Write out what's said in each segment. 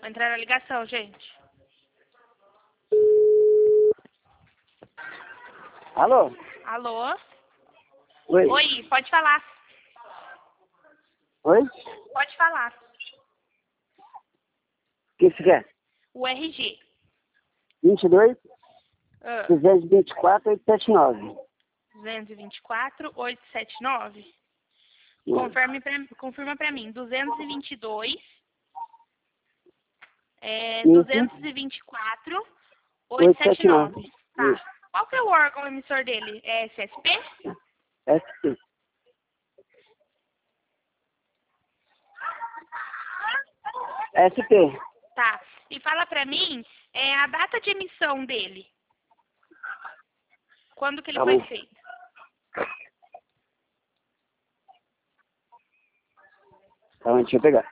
Vai entrar na ligação, gente. Alô? Alô? Oi? Oi, pode falar. Oi? Pode falar. O que você quer? O RG. 22 Ah, 224 879. 224, 879. Não. Confirma pra mim. 222, Isso. 224, 879. Tá. Isso. Qual que é o órgão emissor dele? É SSP? SP. SP. Tá. E fala pra mim a data de emissão dele. Quando que ele Tá foi bom. feito? Tá bom, deixa eu pegar.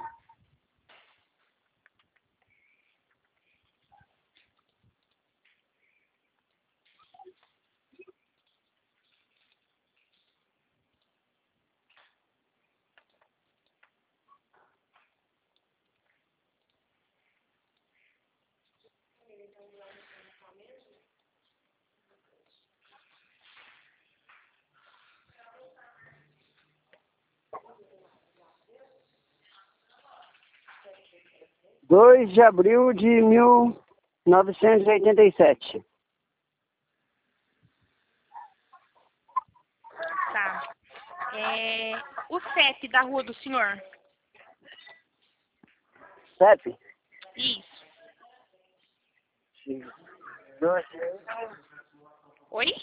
Dois de abril de 1987. Tá. O CEP da rua do senhor? CEP? Isso. 2 Oi?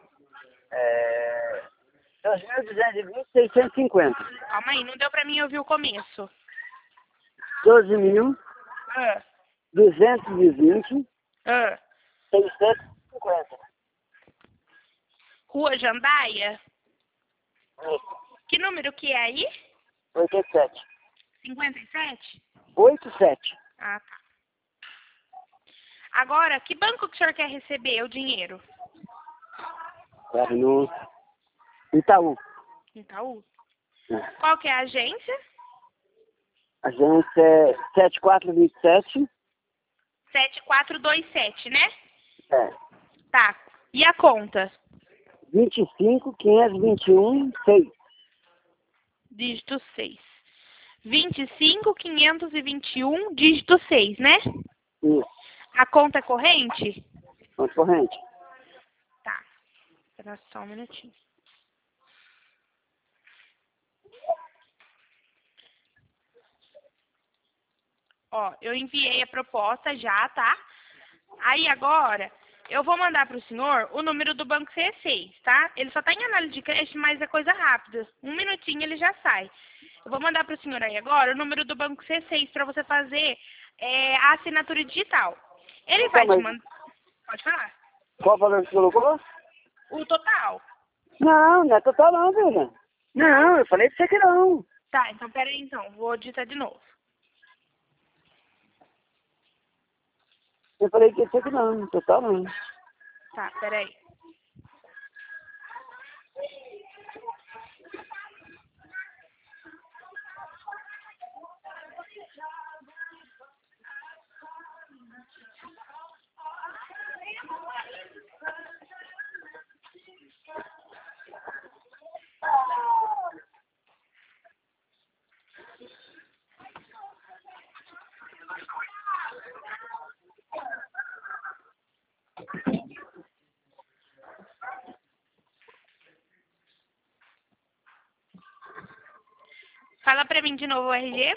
2.220, 650. Calma aí, não deu pra mim ouvir o começo. 12.220, Ah. 650. Rua Jandaia? Que número que é aí? 87. 57? 87. Ah, tá. Agora, que banco que o senhor quer receber o dinheiro? Era no Itaú. Itaú. É. Qual que é a agência? A agência é 7427. 7427, né? É. Tá. E a conta? 25.521, 6. Dígito 6. 25.521, dígito 6, né? Isso. A conta é corrente? Conta corrente. Tá. Espera só um minutinho. Ó, eu enviei a proposta já, tá? Aí agora, eu vou mandar para o senhor o número do banco C6, tá? Ele só tá em análise de crédito, mas é coisa rápida. Um minutinho ele já sai. Eu vou mandar para o senhor aí agora o número do banco C6 para você fazer a assinatura digital. Ele vai te mandar... Pode falar? Qual valor que você colocou? O total. Não, não é total não, filha. Não, eu falei pra você que não. Tá, então peraí então. Vou digitar de novo. Eu falei pra você que não, total não. Tá, peraí. Fala pra mim de novo o RG.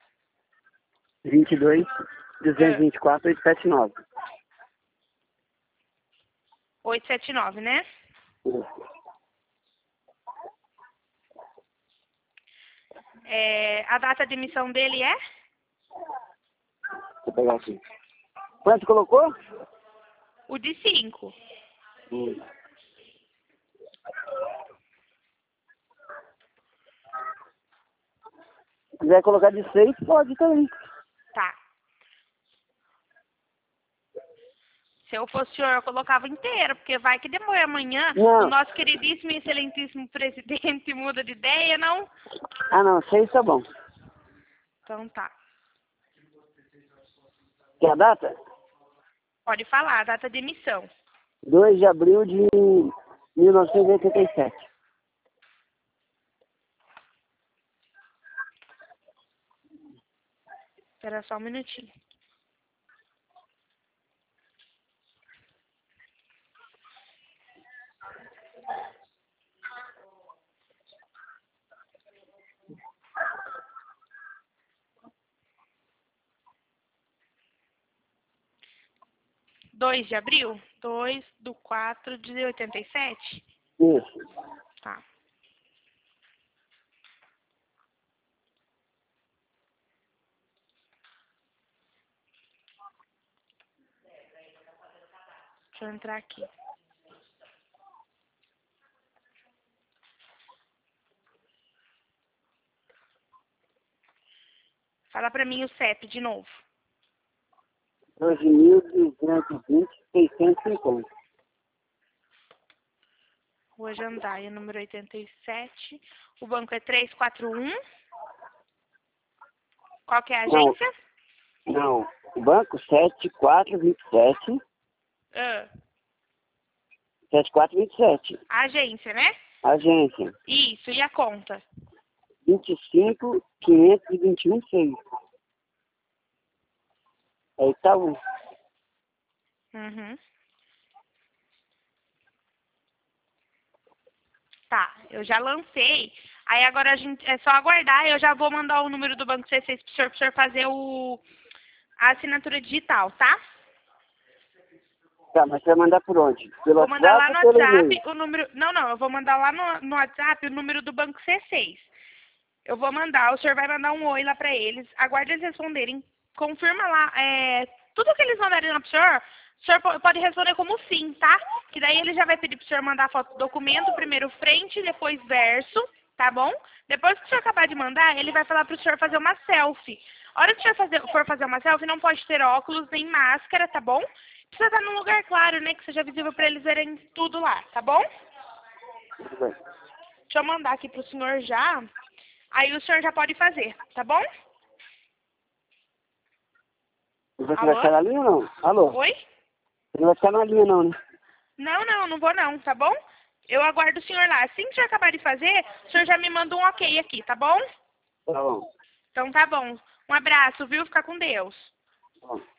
22, 224, 879. 879, né? A data de emissão dele é? Vou pegar aqui. Quanto colocou? O de 5. Se quiser colocar de 6, pode também. Tá. Se eu fosse o senhor, eu colocava inteiro, porque vai que demora amanhã. Não. O nosso queridíssimo e excelentíssimo presidente muda de ideia, não? Ah, não, 6 tá bom. Então tá. Que é a data? Pode falar, a data de emissão. 2 de abril de 1987. Espera só um minutinho. Dois de abril? 2/4/87? Isso. Tá. Deixa eu entrar aqui. Fala pra mim o CEP de novo. 12.320, 650. Rua Jandaia, número 87. O banco é 341. Qual que é a agência? Não. O banco 7427. Ah, 7427. a agência, né? Agência. Isso, e a conta? 25.521,6. É Itaú. Uhum. Tá, eu já lancei. Aí agora a gente é só aguardar. Eu já vou mandar o número do Banco C6 pro senhor fazer a assinatura digital, tá? Tá, mas você vai mandar por onde? Pelo Vou mandar lá WhatsApp no ou pelo WhatsApp e-mail? o número. Não, eu vou mandar lá no WhatsApp o número do Banco C6. Eu vou mandar, o senhor vai mandar um oi lá pra eles. Aguarde eles responderem. Confirma lá. Tudo que eles mandarem lá pro senhor, o senhor pode responder como sim, tá? Que daí ele já vai pedir pro senhor mandar a foto do documento, primeiro frente, depois verso, tá bom? Depois que o senhor acabar de mandar, ele vai falar pro senhor fazer uma selfie. A hora que o senhor for fazer uma selfie, não pode ter óculos nem máscara, tá bom? Precisa estar num lugar claro, né? Que seja visível pra eles verem tudo lá, tá bom? Tudo bem. Deixa eu mandar aqui pro senhor já. Aí o senhor já pode fazer, tá bom? E você Alô? vai ficar na linha ou não? Alô? Oi? Você não vai ficar na linha não, né? Não vou não, tá bom? Eu aguardo o senhor lá. Assim que o senhor acabar de fazer, o senhor já me manda um ok aqui, tá bom? Tá bom. Então tá bom. Um abraço, viu? Fica com Deus. Tá bom.